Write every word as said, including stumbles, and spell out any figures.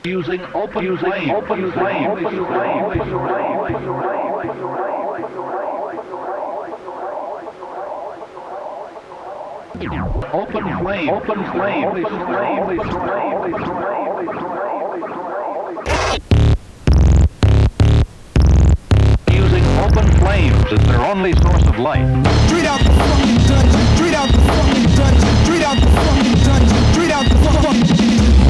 Using open using flame, open flame, open flame, open flame. Open flame, open flame, open flame, open flame. Using open flames as their only source of light. Straight out the fucking dungeon, straight out the fucking dungeon, straight out the fucking dungeon, straight out the fucking